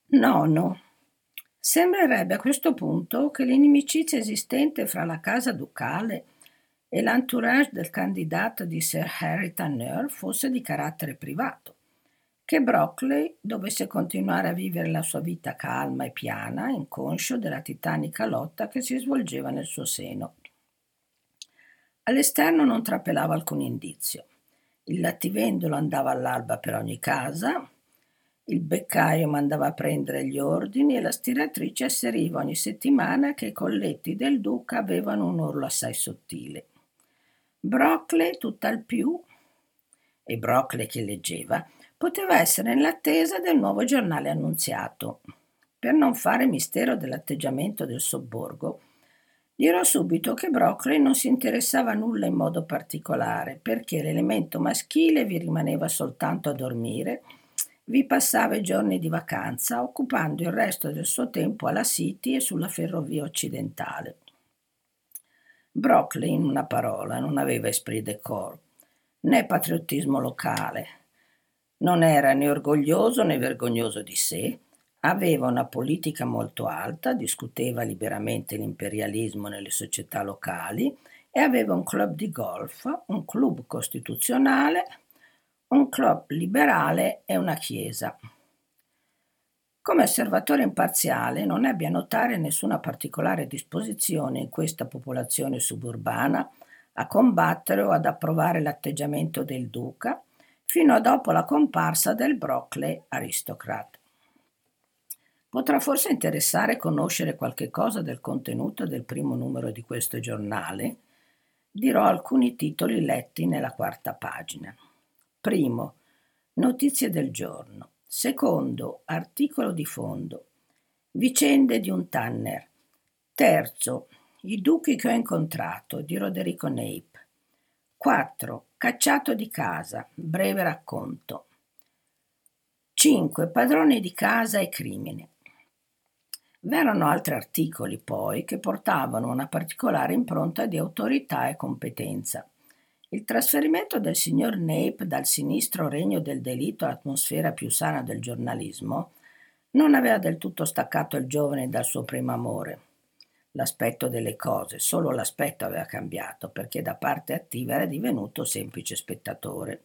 Nono. Sembrerebbe a questo punto che l'inimicizia esistente fra la casa ducale e l'entourage del candidato di Sir Harry Tanner fosse di carattere privato, che Brockley dovesse continuare a vivere la sua vita calma e piana, inconscio della titanica lotta che si svolgeva nel suo seno. All'esterno non trapelava alcun indizio. Il lattivendolo andava all'alba per ogni casa, il beccaio mandava a prendere gli ordini e la stiratrice asseriva ogni settimana che i colletti del duca avevano un urlo assai sottile. Brockley, tutt'al più, e Brockley che leggeva, poteva essere nell'attesa del nuovo giornale annunziato. Per non fare mistero dell'atteggiamento del sobborgo, dirò subito che Brockley non si interessava a nulla in modo particolare, perché l'elemento maschile vi rimaneva soltanto a dormire, vi passava i giorni di vacanza, occupando il resto del suo tempo alla City e sulla ferrovia occidentale. Brockley, in una parola, non aveva esprit de corps, né patriottismo locale. Non era né orgoglioso né vergognoso di sé, aveva una politica molto alta, discuteva liberamente l'imperialismo nelle società locali e aveva un club di golf, un club costituzionale, un club liberale e una chiesa. Come osservatore imparziale non ebbe a notare nessuna particolare disposizione in questa popolazione suburbana a combattere o ad approvare l'atteggiamento del duca fino a dopo la comparsa del Brockley aristocrat. Potrà forse interessare conoscere qualche cosa del contenuto del primo numero di questo giornale. Dirò alcuni titoli letti nella quarta pagina. Primo, notizie del giorno. Secondo, articolo di fondo. Vicende di un Tanner. Terzo, i duchi che ho incontrato di Roderico Nape. 4. Cacciato di casa, breve racconto. 5. Padroni di casa e crimine. V'erano altri articoli, poi, che portavano una particolare impronta di autorità e competenza. Il trasferimento del signor Nape dal sinistro regno del delitto all'atmosfera più sana del giornalismo non aveva del tutto staccato il giovane dal suo primo amore. L'aspetto delle cose, solo l'aspetto aveva cambiato, perché da parte attiva era divenuto semplice spettatore.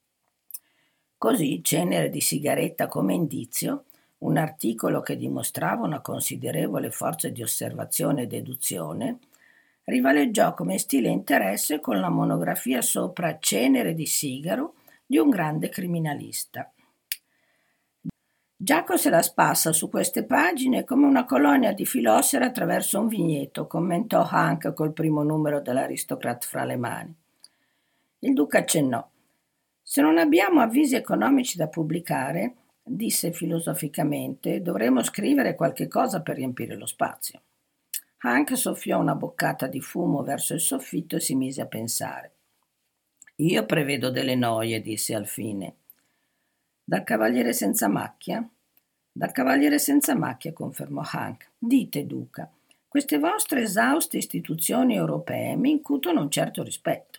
Così, cenere di sigaretta come indizio, un articolo che dimostrava una considerevole forza di osservazione e deduzione, rivaleggiò come stile e interesse con la monografia sopra Cenere di sigaro di un grande criminalista. Giacomo se la spassa su queste pagine come una colonia di filosere attraverso un vigneto, commentò Hank col primo numero dell'Aristocrat fra le mani. Il duca accennò. Se non abbiamo avvisi economici da pubblicare, disse filosoficamente, dovremo scrivere qualche cosa per riempire lo spazio. Hank soffiò una boccata di fumo verso il soffitto e si mise a pensare. Io prevedo delle noie, disse alfine. Dal cavaliere senza macchia? Dal cavaliere senza macchia, confermò Hank. Dite, duca, queste vostre esauste istituzioni europee mi incutono un certo rispetto.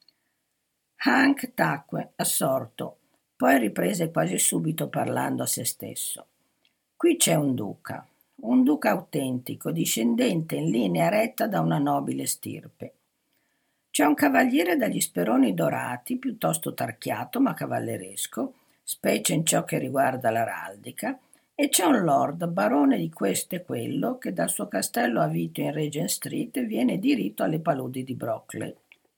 Hank tacque, assorto, poi riprese quasi subito parlando a se stesso. Qui c'è un duca autentico, discendente in linea retta da una nobile stirpe. C'è un cavaliere dagli speroni dorati, piuttosto tarchiato ma cavalleresco, specie in ciò che riguarda l'araldica, e c'è un lord, barone di questo e quello, che dal suo castello a Vito in Regent Street viene diritto alle paludi di Brockley.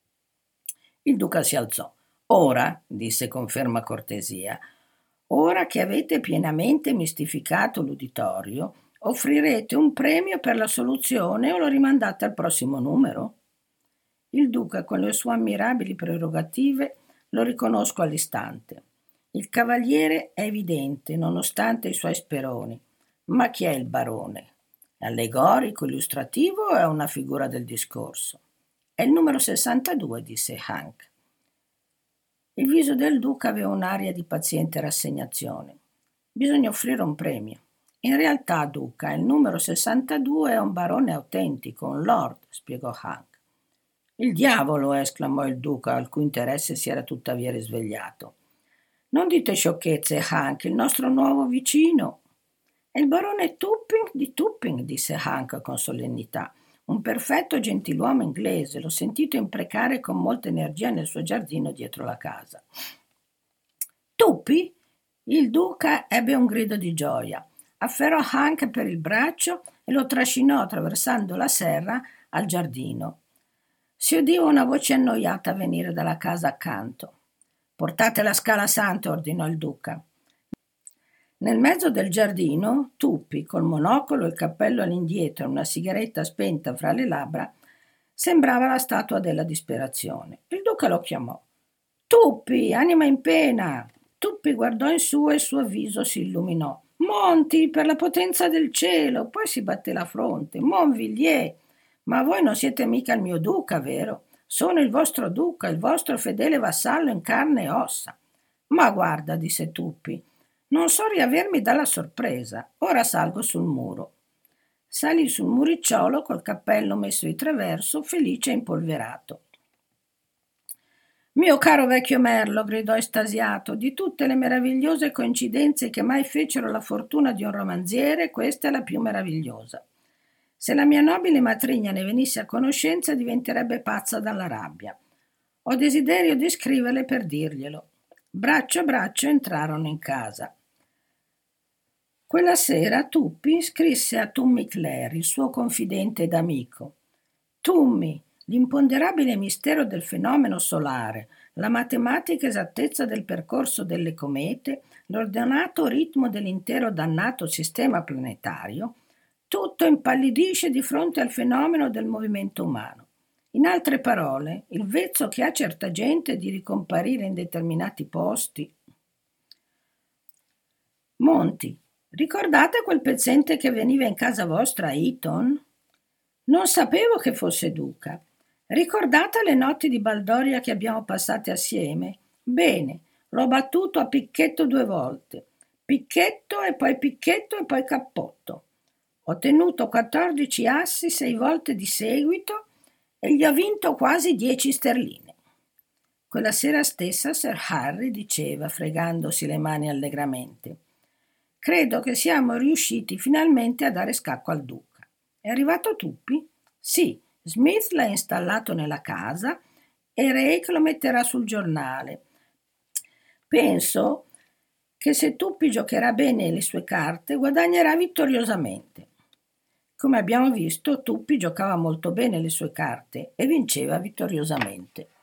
Il duca si alzò. Ora, disse con ferma cortesia, ora che avete pienamente mistificato l'uditorio, offrirete un premio per la soluzione o lo rimandate al prossimo numero? Il duca, con le sue ammirabili prerogative, lo riconosco all'istante. Il cavaliere è evidente, nonostante i suoi speroni. Ma chi è il barone? Allegorico, illustrativo o è una figura del discorso? È il numero 62, disse Hank. Il viso del duca aveva un'aria di paziente rassegnazione. Bisogna offrire un premio. In realtà, duca, il numero 62 è un barone autentico, un lord, spiegò Hank. Il diavolo, esclamò il duca, al cui interesse si era tuttavia risvegliato. Non dite sciocchezze, Hank, il nostro nuovo vicino. È il barone Tupping di Tupping, disse Hank con solennità. Un perfetto gentiluomo inglese, l'ho sentito imprecare con molta energia nel suo giardino dietro la casa. Tuppi? Il duca ebbe un grido di gioia. Afferrò Hank per il braccio e lo trascinò attraversando la serra al giardino. Si udiva una voce annoiata venire dalla casa accanto. Portate la scala santa, ordinò il duca. Nel mezzo del giardino, Tuppi, col monocolo e il cappello all'indietro e una sigaretta spenta fra le labbra, sembrava la statua della disperazione. Il duca lo chiamò. Tuppi, anima in pena! Tuppi guardò in su e il suo viso si illuminò. Monti, per la potenza del cielo! Poi si batté la fronte. Monvilliers! Ma voi non siete mica il mio duca, vero? Sono il vostro duca, il vostro fedele vassallo in carne e ossa. Ma guarda, disse Tuppi, non so riavermi dalla sorpresa. Ora salgo sul muro. Salì sul muricciolo col cappello messo di traverso, felice e impolverato. Mio caro vecchio Merlo, gridò estasiato, di tutte le meravigliose coincidenze che mai fecero la fortuna di un romanziere, questa è la più meravigliosa. Se la mia nobile matrigna ne venisse a conoscenza, diventerebbe pazza dalla rabbia. Ho desiderio di scriverle per dirglielo. Braccio a braccio entrarono in casa. Quella sera Tuppi scrisse a Tummy Clare, il suo confidente ed amico. Tummy, l'imponderabile mistero del fenomeno solare, la matematica esattezza del percorso delle comete, l'ordinato ritmo dell'intero dannato sistema planetario, tutto impallidisce di fronte al fenomeno del movimento umano. In altre parole, il vezzo che ha certa gente di ricomparire in determinati posti. Monti, ricordate quel pezzente che veniva in casa vostra a Eton? Non sapevo che fosse duca. Ricordate le notti di baldoria che abbiamo passate assieme? Bene, l'ho battuto a picchetto 2 volte. Picchetto e poi cappotto. Ho tenuto 14 assi 6 volte di seguito e gli ho vinto quasi 10 sterline. Quella sera stessa Sir Harry diceva, fregandosi le mani allegramente: credo che siamo riusciti finalmente a dare scacco al duca. È arrivato Tuppi? Sì, Smith l'ha installato nella casa e Rake lo metterà sul giornale. Penso che se Tuppi giocherà bene le sue carte, guadagnerà vittoriosamente. Come abbiamo visto, Tuppi giocava molto bene le sue carte e vinceva vittoriosamente.